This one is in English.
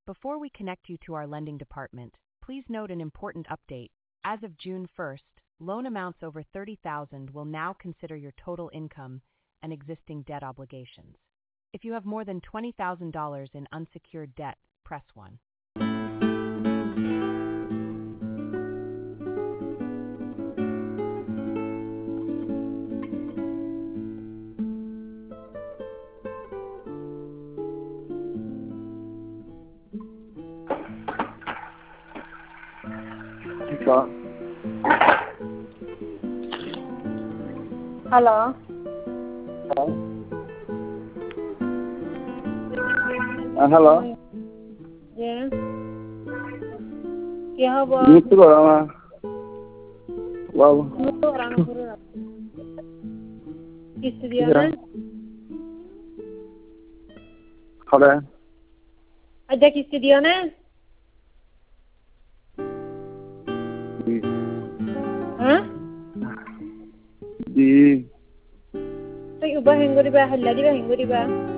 Before we connect you to our lending department, please note an important update. As of June 1st, loan amounts over $30,000 will now consider your total income and existing debt obligations. If you have more than $20,000 in unsecured debt, press 1. Hello. Hello. Yes. क्या हुआ? Gitu orang. Wow. Itu orang guru. Istidiana. Ada. Ada istidiana? Hah? Di. Saya ubah hingga di bawah, lagi ubah hingga di bawah.